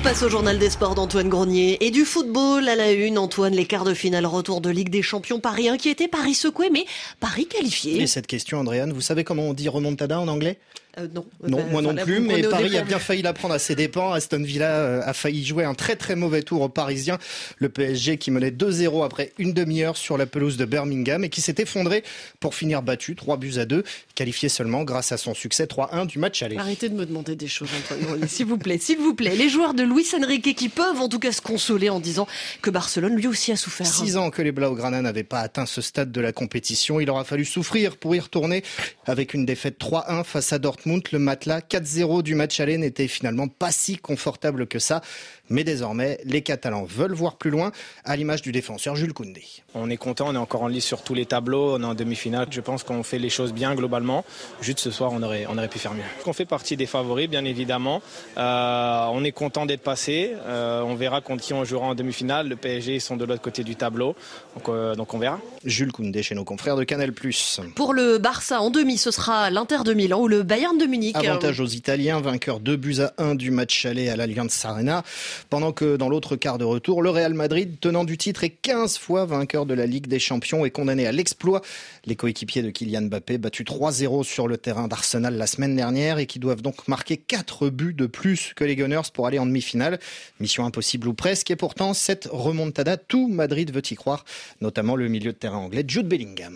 passe au journal des sports d'Antoine Grenier. Et du football à la une, Antoine, les quarts de finale retour de Ligue des Champions. Paris inquiété, Paris secoué, mais Paris qualifié. Et cette question, Andréane, vous savez comment on dit remontada en anglais ? Non. Non, moi non plus, mais Paris a bien failli la prendre à ses dépens. Aston Villa a failli jouer un très très mauvais tour aux Parisiens. Le PSG qui menait 2-0 après une demi-heure sur la pelouse de Birmingham et qui s'est effondré pour finir battu 3-2, qualifié seulement grâce à son succès 3-1 du match aller. Arrêtez de me demander des choses, Antoine Grenier, s'il vous plaît. Les joueurs de Luis Enrique qui peuvent en tout cas se consoler en disant que Barcelone lui aussi a souffert. 6 ans que les Blaugrana n'avaient pas atteint ce stade de la compétition. Il aura fallu souffrir pour y retourner avec une défaite 3-1 face à Dortmund. Le matelas 4-0 du match aller n'était finalement pas si confortable que ça. Mais désormais, les Catalans veulent voir plus loin, à l'image du défenseur Jules Koundé. On est content, on est encore en lice sur tous les tableaux, on est en demi-finale. Je pense qu'on fait les choses bien globalement. Juste ce soir, on aurait pu faire mieux. On fait partie des favoris, bien évidemment. On est content d'être passé. On verra contre qui on jouera en demi-finale. Le PSG, ils sont de l'autre côté du tableau. Donc on verra. Jules Koundé chez nos confrères de Canal+. Pour le Barça, en demi, ce sera l'Inter de Milan ou le Bayern de Munich. Avantage aux Italiens, vainqueurs 2-1 du match aller à l'Allianz Arena. Pendant que dans l'autre quart de retour, le Real Madrid, tenant du titre et 15 fois vainqueur de la Ligue des Champions, est condamné à l'exploit. Les coéquipiers de Kylian Mbappé, battus 3-0 sur le terrain d'Arsenal la semaine dernière et qui doivent donc marquer 4 buts de plus que les Gunners pour aller en demi-finale. Mission impossible ou presque. Et pourtant, cette remontada, tout Madrid veut y croire, notamment le milieu de terrain anglais Jude Bellingham.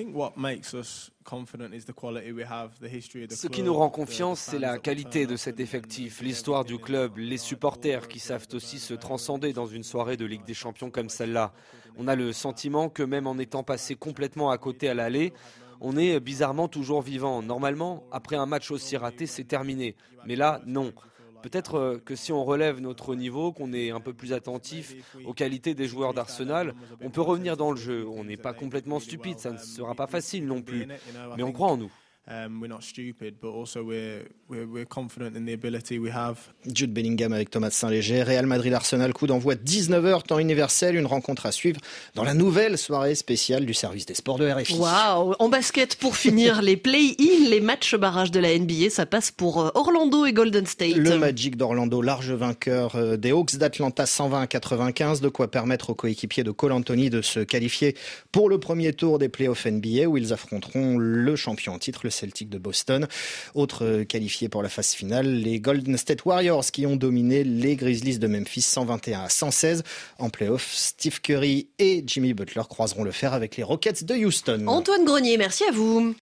Ce qui nous rend confiance, c'est la qualité de cet effectif, l'histoire du club, les supporters qui savent aussi se transcender dans une soirée de Ligue des Champions comme celle-là. On a le sentiment que même en étant passé complètement à côté à l'aller, on est bizarrement toujours vivant. Normalement, après un match aussi raté, c'est terminé. Mais là, non. Peut-être que si on relève notre niveau, qu'on est un peu plus attentif aux qualités des joueurs d'Arsenal, on peut revenir dans le jeu. On n'est pas complètement stupide, ça ne sera pas facile non plus. Mais on croit en nous. Jude Bellingham avec Thomas Saint-Léger. Real Madrid-Arsenal, coup d'envoi 19h, temps universel. Une rencontre à suivre dans la nouvelle soirée spéciale du service des sports de RFI. Waouh! En basket, pour finir, les play-in, les matchs barrages de la NBA, ça passe pour Orlando et Golden State. Le Magic d'Orlando, large vainqueur des Hawks d'Atlanta, 120-95, de quoi permettre aux coéquipiers de Cole Anthony de se qualifier pour le premier tour des playoffs NBA où ils affronteront le champion en titre, le Celtic de Boston. Autres qualifiés pour la phase finale, les Golden State Warriors qui ont dominé les Grizzlies de Memphis 121-116. En playoff, Steve Curry et Jimmy Butler croiseront le fer avec les Rockets de Houston. Antoine Grenier, merci à vous.